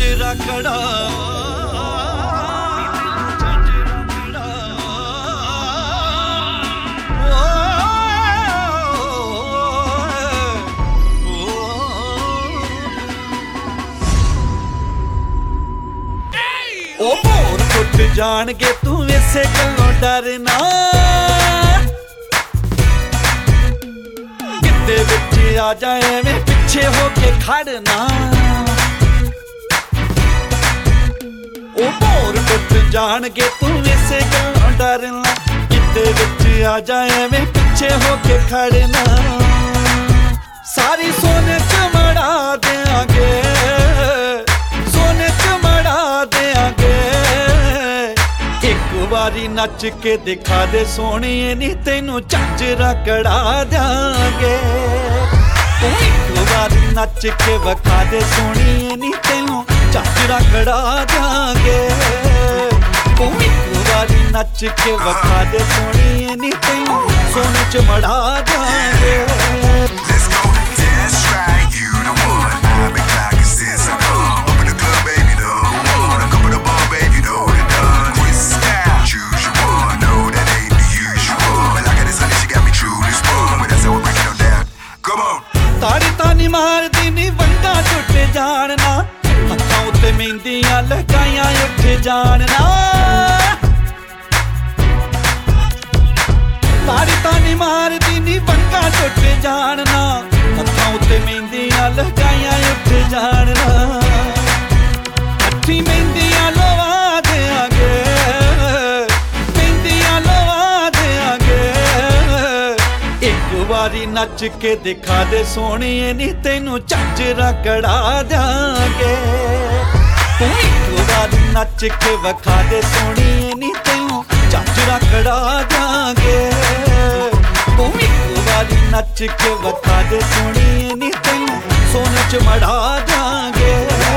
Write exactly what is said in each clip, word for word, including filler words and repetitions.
ਰਕੜਾ ओ मोर टुट जाणगे तू इसे गल्लों डरना किते विच आ जाए मैं पिछे होके खड़ना ओ मोर टुट जाणगे तू इसे गल्लों डरना किते विच आ जाए मैं पिछे होके खड़ना सारी सोने च मड़ा देंगे वारी नच के दिखा दे सोहणीए नी तैनू झांजरा कड़ा देंगे तू एक वारी नच के विखा दे सोहणीए नी तैनू झांजरा कड़ा देंगे तू एक वारी नच के विखा दे सोहणीए नी तैनू सोने च मड़ा देंगे ताड़ी तानी मारदी नी वंगा टुट जानना हत्थां उत्ते मेहंदियां लगाइयां उठ जानना ताड़ी तानी मारदी नी वंगा टुट जानना हत्थां उत्ते मेहंदियां लगाइयां उठ जानना हत्थी मेहंदियां लवा देंगे मेहंदियां लवा देंगे एक वारी नच के दिखा दे सोहणीए नी तैनू झांजरा कड़ा देंगे तू एक वारी नच के विखा दे सोहणीए नी तैनू झांजरा कड़ा देंगे तू एक वारी नच के विखा दे सोहणीए नी तैनू सोने च मड़ा देंगे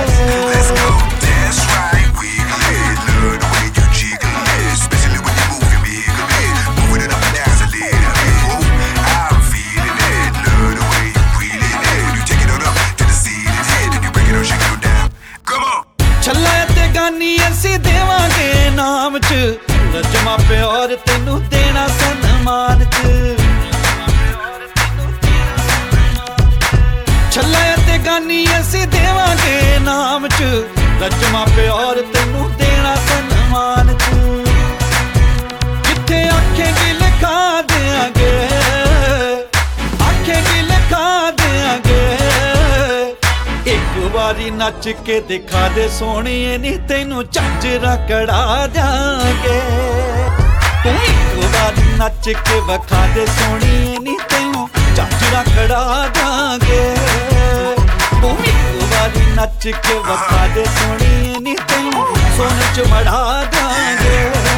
असी देवांगे नाम च रजमा प्यार तेनू देना सन्मान च छल्ला ते गानी असी देवांगे नाम च रजमा प्यार तेनू देना सन्मान च जिथे आखेंगी लिखा देंगे आखेंगी लिखा देंगे एक वारी नच के दिखा दे सोहणीए नी तैनू झांजरा कड़ा देंगे तू एक वारी नच के विखा दे सोहणीए नी तैनू झांजरा कड़ा देंगे तू एक वारी नच के विखा दे सोहणीए नी तैनू सोने च मड़ा देंगे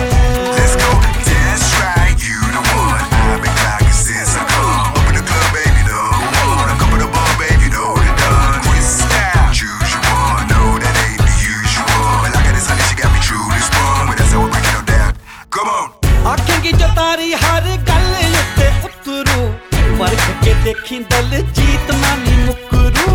तारी हर गल उत्ते उतरू परख के देखी दलजीत मानी मुकरू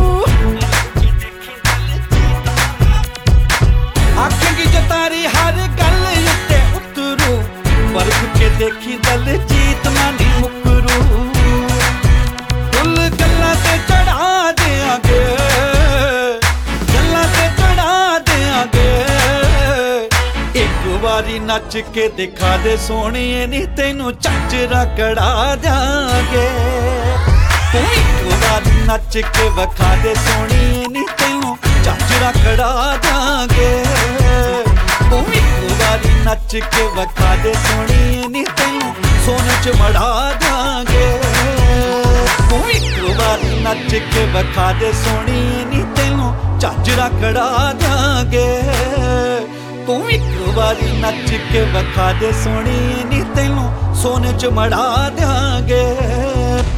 आखेंगी जो तारी हर गल उत्ते उतरू परख के देखी दलजीत मानी मुकरू फुल गल्लां ते चढ़ा देंगे गल्लां ते चढ़ा देंगे एक वारी नच के दिखा दे सोहणीए नी तैनू झांजरा कड़ा देंगे तू एक वारी नच के विखा दे सोहणीए नी तैनू झांजरा कड़ा देंगे तू एक वारी नच के विखा दे सोहणीए नी तैनू सोने च मड़ा देंगे तू एक वारी नच के विखा दे सोहणीए नी तैनू झांजरा कड़ा देंगे तू एक वारी नच के विखा दे सोहणीए नी तैनू सोने च मड़ा देंगे।